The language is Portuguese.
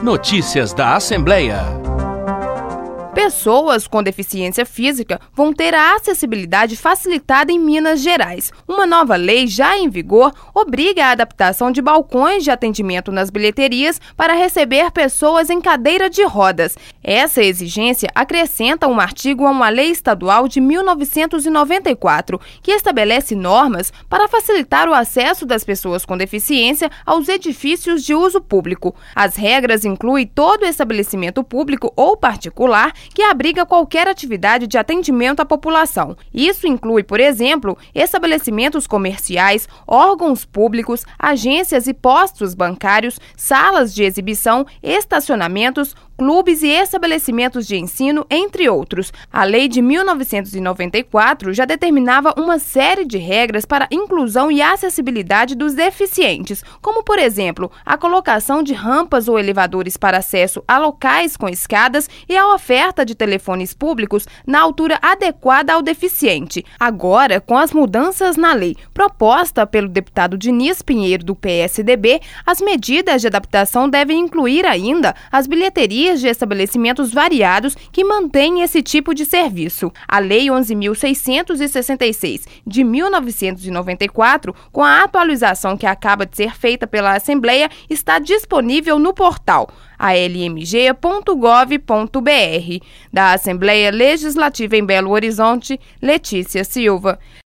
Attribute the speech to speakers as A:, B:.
A: Notícias da Assembleia.
B: Pessoas com deficiência física vão ter a acessibilidade facilitada em Minas Gerais. Uma nova lei já em vigor obriga a adaptação de balcões de atendimento nas bilheterias para receber pessoas em cadeira de rodas. Essa exigência acrescenta um artigo a uma lei estadual de 1994, que estabelece normas para facilitar o acesso das pessoas com deficiência aos edifícios de uso público. As regras incluem todo estabelecimento público ou particular que abriga qualquer atividade de atendimento à população. Isso inclui, por exemplo, estabelecimentos comerciais, órgãos públicos, agências e postos bancários, salas de exibição, estacionamentos, clubes e estabelecimentos de ensino, entre outros. A lei de 1994 já determinava uma série de regras para a inclusão e acessibilidade dos deficientes, como, por exemplo, a colocação de rampas ou elevadores para acesso a locais com escadas e a oferta de telefones públicos na altura adequada ao deficiente. Agora, com as mudanças na lei proposta pelo deputado Diniz Pinheiro, do PSDB, as medidas de adaptação devem incluir ainda as bilheterias de estabelecimentos variados que mantêm esse tipo de serviço. A Lei 11.666 de 1994, com a atualização que acaba de ser feita pela Assembleia, está disponível no portal almg.gov.br. Da Assembleia Legislativa em Belo Horizonte, Letícia Silva.